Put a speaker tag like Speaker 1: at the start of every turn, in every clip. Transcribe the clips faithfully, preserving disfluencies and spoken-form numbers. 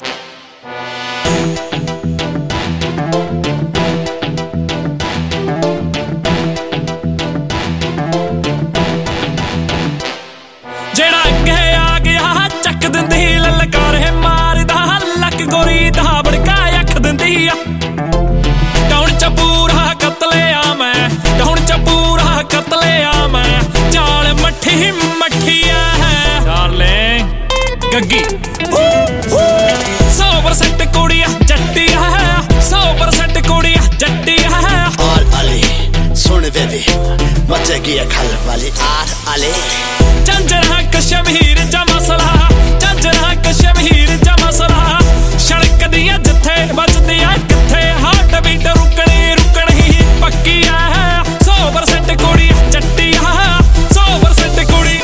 Speaker 1: जेड़ा अगे आ गया चक दिंदी ललकार है मारदा लक गोरी दा बड़का अख दिंदी आ टाउन च पूरा कतले आ मैं टाउन च पूरा कतले आ मैं चाल मट्ठी मट्ठिया है डार्लिंग गग्गी सौ परसेंट कुड़िया जट्टिया है सौ परसेंट कुड़िया जट्टिया है
Speaker 2: और अली सुन बेबी बचेगी खल वाली आर अली
Speaker 1: झंझरा कश्मीर च मसला झंझरा कश्मीर च मसला सड़क दिया जिथे बजदिया किथे हार्ट बीट रुकनी रुकनी पक्की है सौ परसेंट कुड़ी जट्टी है सौ परसेंट कुड़ी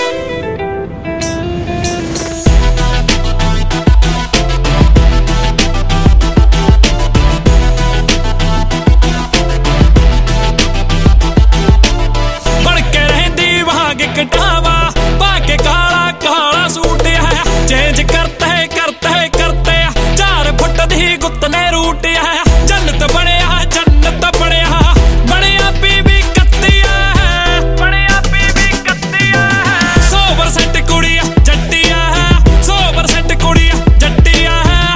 Speaker 1: बड़ के रहंदी भाग कटावा पाके काला काला सूट है चेंज करते है करते है करते चार फुट दी गुत्तने रूट है जन्नत बनिया जन्नत बनिया बनिया बीबी कत्तिया है बनिया बीबी कत्तिया है सौ परसेंट कुड़िया जट्टिया है सौ परसेंट कुड़िया जट्टिया है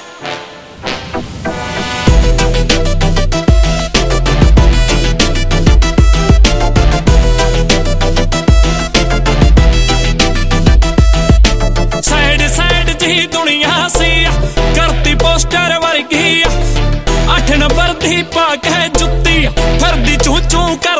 Speaker 1: साइड साइड जी दुनिया सी करती पोस्टर वर्गी अठ नंबर दी पाक है जुत्ती फिर दी चू चू कर